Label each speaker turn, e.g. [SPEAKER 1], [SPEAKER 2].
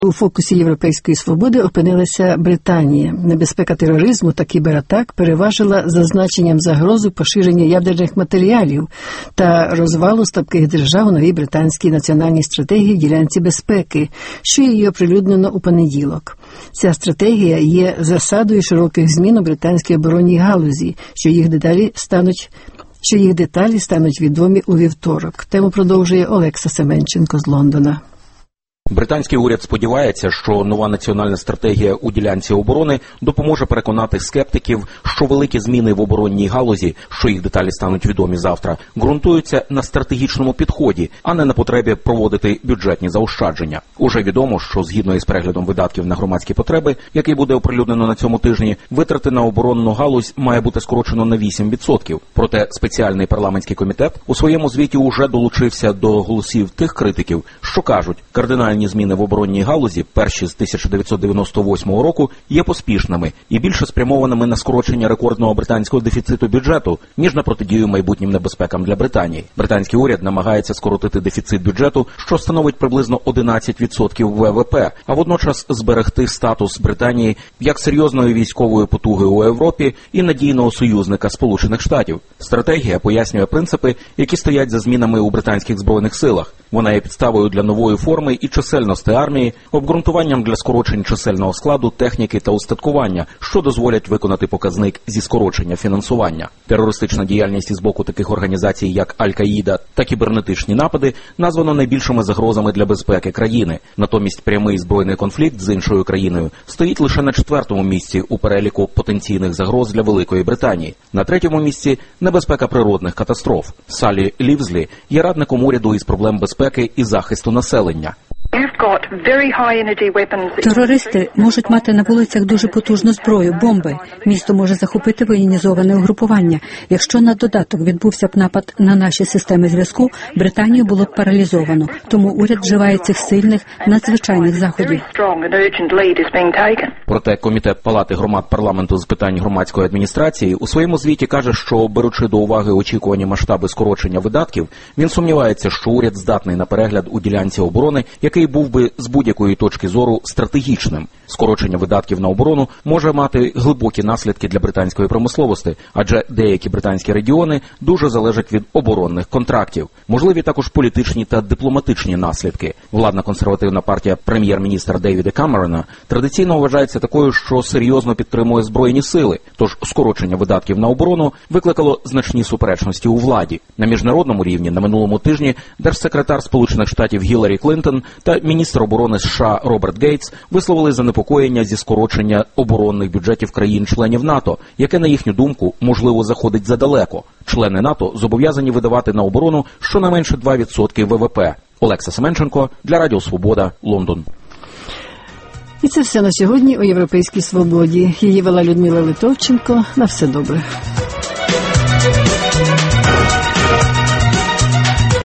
[SPEAKER 1] У фокусі Європейської свободи опинилася Британія. Небезпека тероризму та кібератак переважила за значенням загрозу поширення ядерних матеріалів та розвалу слабких держав у новій британській національній стратегії в ділянці безпеки, що її оприлюднено у понеділок. Ця стратегія є засадою широких змін у британській оборонній галузі, що їх деталі стануть відомі у вівторок. Тему продовжує Олекса Семенченко з Лондона.
[SPEAKER 2] Британський уряд сподівається, що нова національна стратегія у ділянці оборони допоможе переконати скептиків, що великі зміни в оборонній галузі, що їх деталі стануть відомі завтра, ґрунтуються на стратегічному підході, а не на потребі проводити бюджетні заощадження. Уже відомо, що згідно із переглядом видатків на громадські потреби, який буде оприлюднено на цьому тижні, витрати на оборонну галузь має бути скорочено на 8%. Проте спеціальний парламентський комітет у своєму звіті уже долучився до голосів тих критиків, що кажуть, кардинальні зміни в оборонній галузі, перші з 1998 року, є поспішними і більше спрямованими на скорочення рекордного британського дефіциту бюджету, ніж на протидію майбутнім небезпекам для Британії. Британський уряд намагається скоротити дефіцит бюджету, що становить приблизно 11% ВВП, а водночас зберегти статус Британії як серйозної військової потуги у Європі і надійного союзника Сполучених Штатів. Стратегія пояснює принципи, які стоять за змінами у британських збройних силах. Вона є підставою для нової форми і чисельності армії, обґрунтуванням для скорочень чисельного складу, техніки та устаткування, що дозволять виконати показник зі скорочення фінансування. Терористична діяльність із боку таких організацій, як Аль-Каїда та кібернетичні напади, названо найбільшими загрозами для безпеки країни. Натомість прямий збройний конфлікт з іншою країною стоїть лише на 4-му місці у переліку потенційних загроз для Великої Британії. На 3-му місці – небезпека природних катастроф. Салі Лівзлі є радником уряду із проблем безпеки і захисту населення.
[SPEAKER 3] Терористи можуть мати на вулицях дуже потужну зброю, бомби. Місто може захопити воєнізоване угрупування. Якщо на додаток відбувся б напад на наші системи зв'язку, Британію було б паралізовано. Тому уряд вживає цих сильних, надзвичайних заходів.
[SPEAKER 2] Проте Комітет Палати громад парламенту з питань громадської адміністрації у своєму звіті каже, що, беручи до уваги очікувані масштаби скорочення видатків, він сумнівається, що уряд здатний на перегляд у ділянці оборони, який був би з будь-якої точки зору стратегічним. Скорочення видатків на оборону може мати глибокі наслідки для британської промисловості, адже деякі британські регіони дуже залежать від оборонних контрактів. Можливі також політичні та дипломатичні наслідки. Владна консервативна партія прем'єр-міністра Девіда Камерона традиційно вважається такою, що серйозно підтримує збройні сили, тож скорочення видатків на оборону викликало значні суперечності у владі. На міжнародному рівні на минулому тижні держсекретар Сполучених Штатів Гіларі Клінтон та міністр оборони США Роберт Гейтс висловили занепокоєння зі скорочення оборонних бюджетів країн-членів НАТО, яке, на їхню думку, можливо, заходить задалеко. Члени НАТО зобов'язані видавати на оборону щонайменше 2% ВВП. Олекса Семенченко для Радіо Свобода, Лондон.
[SPEAKER 1] І це все на сьогодні у Європейській свободі. Її вела Людмила Литовченко. На все добре.